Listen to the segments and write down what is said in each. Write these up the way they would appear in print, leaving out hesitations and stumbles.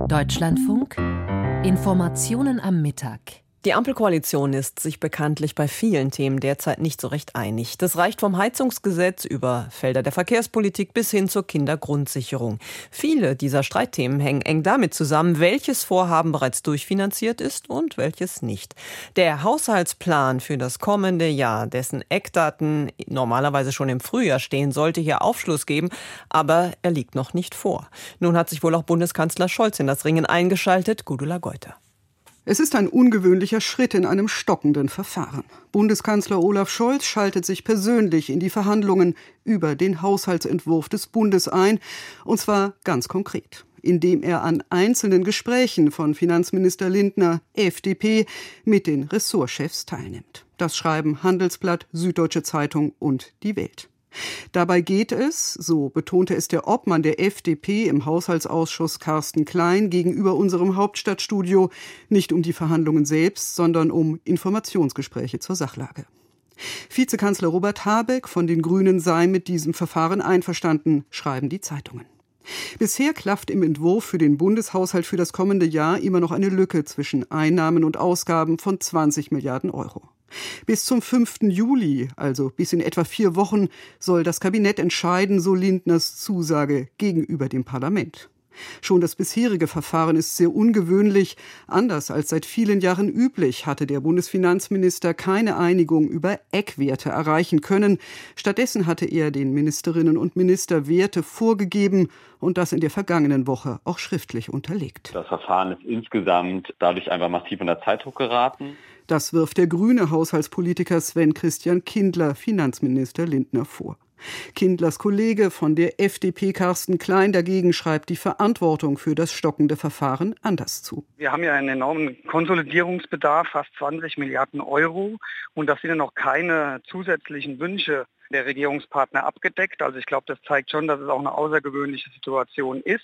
Deutschlandfunk Informationen am Mittag. Die Ampelkoalition ist sich bekanntlich bei vielen Themen derzeit nicht so recht einig. Das reicht vom Heizungsgesetz über Felder der Verkehrspolitik bis hin zur Kindergrundsicherung. Viele dieser Streitthemen hängen eng damit zusammen, welches Vorhaben bereits durchfinanziert ist und welches nicht. Der Haushaltsplan für das kommende Jahr, dessen Eckdaten normalerweise schon im Frühjahr stehen, sollte hier Aufschluss geben, aber er liegt noch nicht vor. Nun hat sich wohl auch Bundeskanzler Scholz in das Ringen eingeschaltet. Gudula Geuter. Es ist ein ungewöhnlicher Schritt in einem stockenden Verfahren. Bundeskanzler Olaf Scholz schaltet sich persönlich in die Verhandlungen über den Haushaltsentwurf des Bundes ein, und zwar ganz konkret, indem er an einzelnen Gesprächen von Finanzminister Lindner, FDP, mit den Ressortchefs teilnimmt. Das schreiben Handelsblatt, Süddeutsche Zeitung und Die Welt. Dabei geht es, so betonte es der Obmann der FDP im Haushaltsausschuss Carsten Klein gegenüber unserem Hauptstadtstudio, nicht um die Verhandlungen selbst, sondern um Informationsgespräche zur Sachlage. Vizekanzler Robert Habeck von den Grünen sei mit diesem Verfahren einverstanden, schreiben die Zeitungen. Bisher klafft im Entwurf für den Bundeshaushalt für das kommende Jahr immer noch eine Lücke zwischen Einnahmen und Ausgaben von 20 Milliarden Euro. Bis zum 5. Juli, also bis in etwa 4 Wochen, soll das Kabinett entscheiden, so Lindners Zusage gegenüber dem Parlament. Schon das bisherige Verfahren ist sehr ungewöhnlich. Anders als seit vielen Jahren üblich, hatte der Bundesfinanzminister keine Einigung über Eckwerte erreichen können. Stattdessen hatte er den Ministerinnen und Ministern Werte vorgegeben und das in der vergangenen Woche auch schriftlich unterlegt. Das Verfahren ist insgesamt dadurch einfach massiv unter Zeitdruck geraten. Das wirft der grüne Haushaltspolitiker Sven Christian Kindler Finanzminister Lindner vor. Kindlers Kollege von der FDP Carsten Klein dagegen schreibt die Verantwortung für das stockende Verfahren anders zu. Wir haben ja einen enormen Konsolidierungsbedarf, fast 20 Milliarden Euro. Und das sind ja noch keine zusätzlichen Wünsche der Regierungspartner abgedeckt. Also ich glaube, das zeigt schon, dass es auch eine außergewöhnliche Situation ist.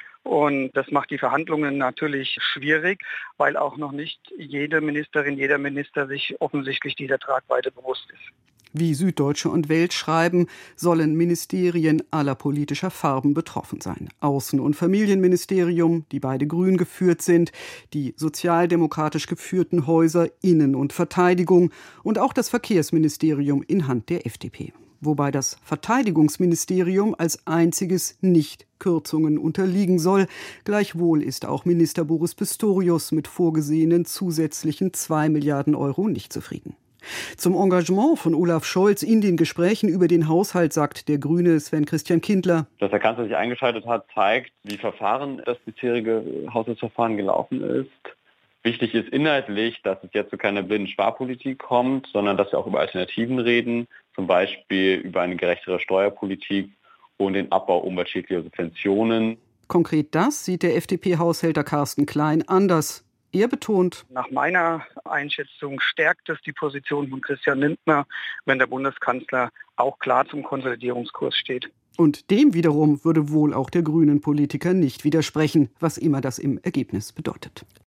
Und das macht die Verhandlungen natürlich schwierig, weil auch noch nicht jede Ministerin, jeder Minister sich offensichtlich dieser Tragweite bewusst ist. Wie Süddeutsche und Welt schreiben, sollen Ministerien aller politischer Farben betroffen sein. Außen- und Familienministerium, die beide grün geführt sind, die sozialdemokratisch geführten Häuser Innen- und Verteidigung und auch das Verkehrsministerium in Hand der FDP. Wobei das Verteidigungsministerium als einziges nicht Kürzungen unterliegen soll. Gleichwohl ist auch Minister Boris Pistorius mit vorgesehenen zusätzlichen 2 Milliarden Euro nicht zufrieden. Zum Engagement von Olaf Scholz in den Gesprächen über den Haushalt sagt der Grüne Sven Christian Kindler: Dass der Kanzler sich eingeschaltet hat, zeigt, wie Verfahren das bisherige Haushaltsverfahren gelaufen ist. Wichtig ist inhaltlich, dass es jetzt zu keiner blinden Sparpolitik kommt, sondern dass wir auch über Alternativen reden, zum Beispiel über eine gerechtere Steuerpolitik und den Abbau umweltschädlicher Subventionen. Konkret das sieht der FDP-Haushälter Carsten Klein anders. Er betont: Nach meiner Einschätzung stärkt es die Position von Christian Lindner, wenn der Bundeskanzler auch klar zum Konsolidierungskurs steht. Und dem wiederum würde wohl auch der grünen Politiker nicht widersprechen, was immer das im Ergebnis bedeutet.